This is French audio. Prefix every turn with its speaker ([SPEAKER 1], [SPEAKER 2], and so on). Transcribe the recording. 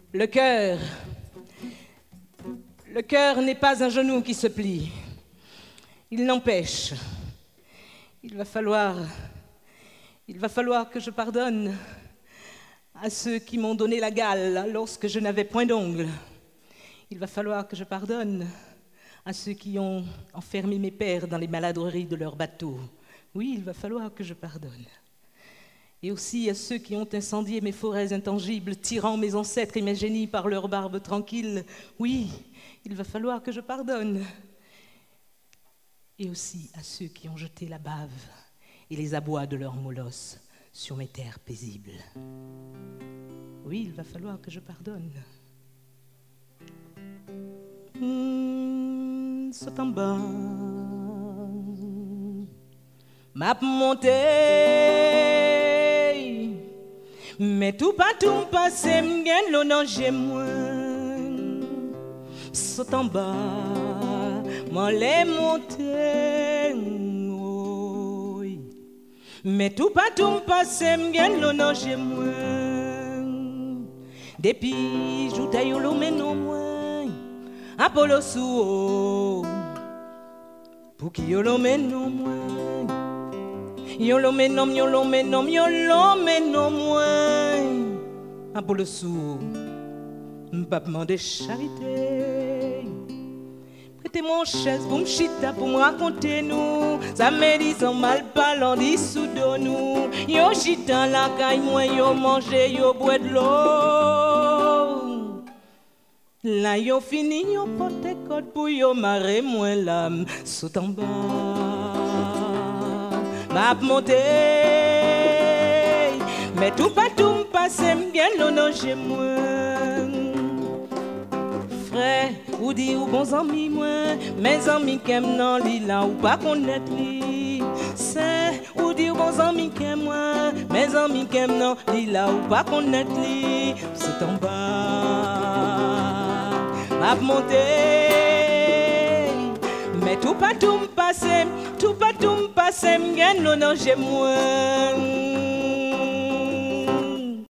[SPEAKER 1] Le cœur n'est pas un genou qui se plie. Il n'empêche. Il va falloir que je pardonne à ceux qui m'ont donné la gale lorsque je n'avais point d'ongles. Il va falloir que je pardonne à ceux qui ont enfermé mes pères dans les maladreries de leurs bateaux. Oui, il va falloir que je pardonne. Et aussi à ceux qui ont incendié mes forêts intangibles, tirant mes ancêtres et mes génies par leurs barbes tranquilles. Oui, il va falloir que je pardonne. Et aussi à ceux qui ont jeté la bave et les abois de leurs molosses sur mes terres paisibles. Oui, il va falloir que je pardonne. Saute en bas, m'a monté, mais tout pas tout passé, m'gagne l'honneur j'ai moi. Saute en bas, m'en l'ai monté, mais tout pas tout passé, m'gagne l'honneur j'ai moi. Depuis, j'ou taillolo mais non moi. Apollo sou pour qui yolo menom yolo menom yolo menom yolo menom Apollo sou m'pa demander charité. Prêtez mon chaise pour m'chita pour me raconter nous. Ça me dit son mal parlant dissous de nous. Yo chita la caille moi yo manger yo boire de l'eau. Là yo fini yo porte code pour yo marrer moins l'âme saute en bas m'a monté mais tout pas tout m'passe m'gagne l'honneur chez moi. Frère ou dit ou bons amis moi mes amis qu'aiment non li là ou pas connaître li. C'est ou dit ou bons amis qu'aiment moi mes amis qu'aiment non li là ou pas connaître li saute en bas m'a monté, mais tout pas tout m'passe, m'gagne l'honneur chez moi.